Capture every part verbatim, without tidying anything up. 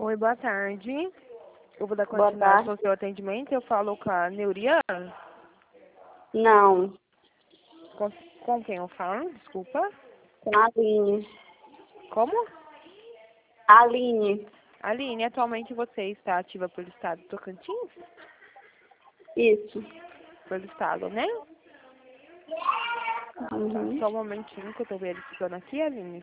Oi, boa tarde. Eu vou dar Boa continuidade tarde. ao seu atendimento. Eu falo com a Neuriana. Não, Com, com quem eu falo? Desculpa. com a Aline. Como? Aline, Aline, atualmente você está ativa pelo estado do Tocantins? isso. Pelo estado, né? Uhum. Só um momentinho que eu tô verificando aqui, Aline.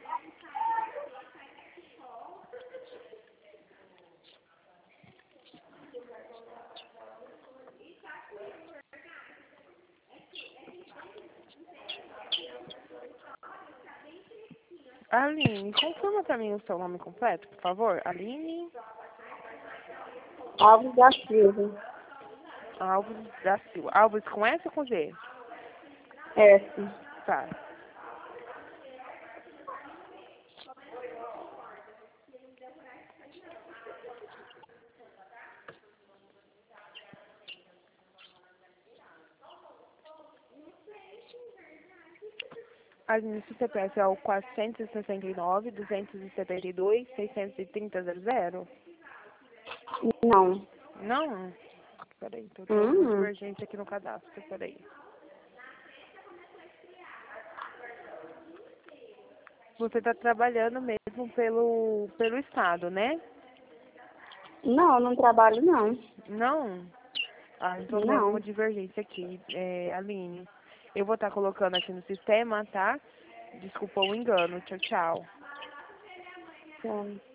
Aline, confirma pra mim o seu nome completo, por favor. Aline Alves da Silva. Alves da Silva. Alves com S ou com Z? S. Tá. Aline, o C P F é o quatrocentos e sessenta e nove, duzentos e setenta e dois, seiscentos e trinta zero zero? Não. Não? Peraí, tô tendo uma Uhum. divergência aqui no cadastro, peraí. Você tá trabalhando mesmo pelo, pelo estado, né? Não, não trabalho não. Não? Ah, então tendo uma Não. divergência aqui, é, Aline. Eu vou estar colocando aqui no sistema, tá? Desculpa o engano. Tchau, tchau. Não.